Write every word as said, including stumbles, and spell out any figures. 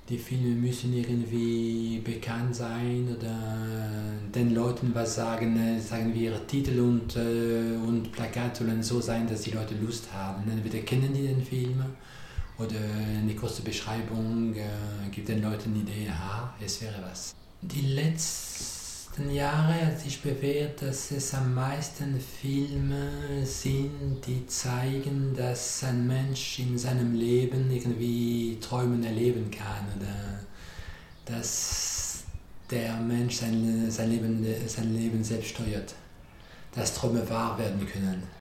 Die Filme müssen irgendwie bekannt sein oder den Leuten was sagen, äh, sagen wir Titel und, äh, und Plakat sollen so sein, dass die Leute Lust haben. Entweder kennen die den Film oder eine kurze Beschreibung äh, gibt den Leuten eine Idee, aha, es wäre was. Die letzten Jahre hat sich bewährt, dass es am meisten Filme sind, die zeigen, dass ein Mensch in seinem Leben irgendwie Träumen erleben kann oder dass der Mensch sein, sein, Leben, sein Leben selbst steuert, dass Träume wahr werden können.